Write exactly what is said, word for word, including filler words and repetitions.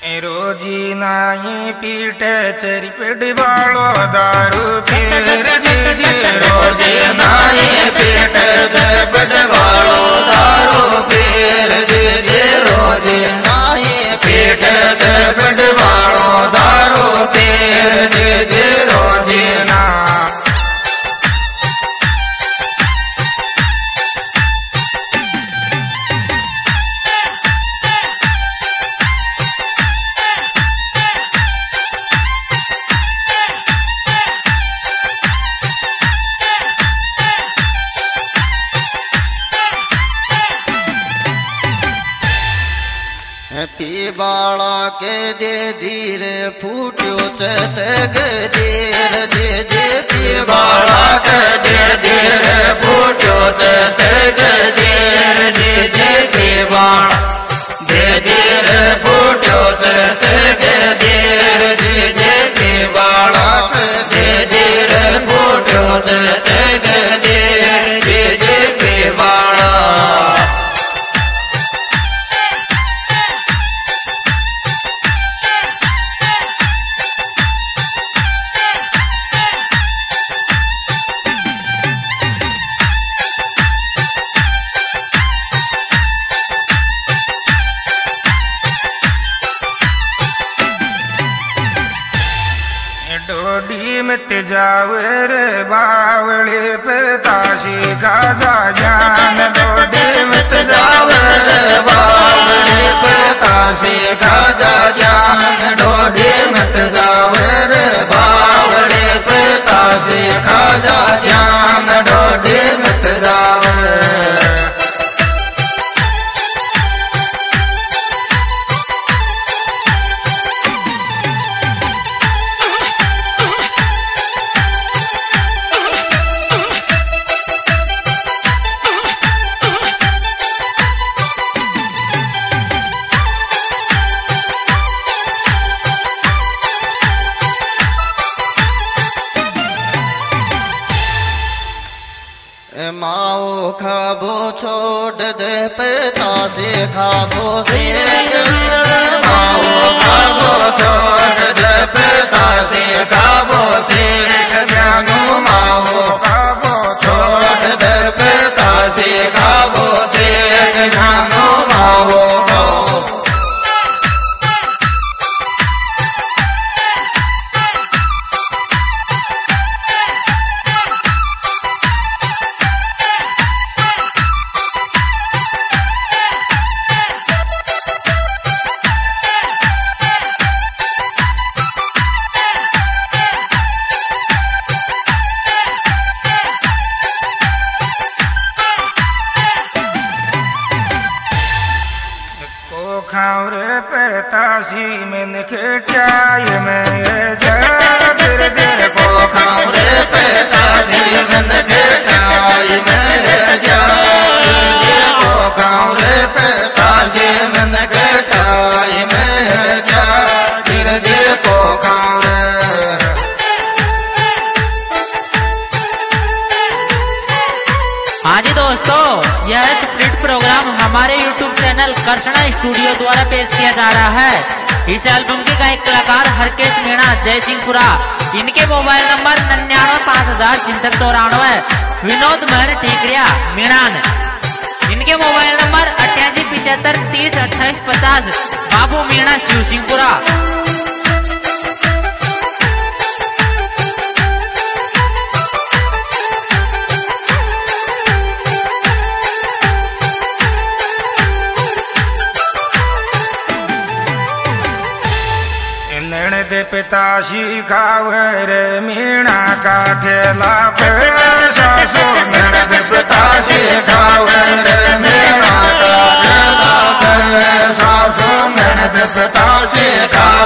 रोजी नाई पीट चरी पिड़वालो दारू पीर दीजे रोजी नाई पीट चरी पिड़वालो दारू पीर दीजे रोजी नाई पीट चरी पिड़वालो दारू पीर दीजे रोजी ना पीबाड़ा के दे धीरे फूट्यो तग देर दे दे पीबाड़ा के दे धीरे फूट्यो तग देर दे दे पीबाड़ा दे धीरे फूट्यो तग देर दे दे पीबाड़ा दे धीरे फूट्यो तग देर दे दे पीबाड़ा डोडी मत जावर बावले पे ताशी खाजा जान डोडी मत जावर बावले पे ताशी खाजा जान डोडी मत जावर बावले पे ताशी खाजा जान डोडी मत जावर माओ खाबो छोड़ दे पिता से खाबो से माओ खाबो छोड़ दे पिता से खाबो से जागो माओ खाबो छोड़ दे पिता से खाबो से जागो माओ खावरे पैतासी में खेचाय में जर गिर को खावरे पैतासी में खेचाय में जर को खावरे पैतासी में खेचाय में जर गिर को खावरे हाँ जी दोस्तों, यह स्प्लिट प्रोग्राम हमारे यूट्यूब चैनल कर्षणा स्टूडियो द्वारा पेश किया जा रहा है। इस एल्बम के गायक कलाकार हरकेश मीणा जयसिंहपुरा, इनके मोबाइल नंबर निन्यानवे पाँच हजार चिंतक चौरानवे, विनोद महर टीकरिया मीणान, इनके मोबाइल नंबर अट्ठासी पिछहत्तर तीस अट्ठाईस पचास, बाबू मीणा शिवसिंहपुरा। दे पिताशी खावर मीणा का ठेला पे सासू दे पिताशी खावर मीणा का ठेला पे सासू दे पिताशी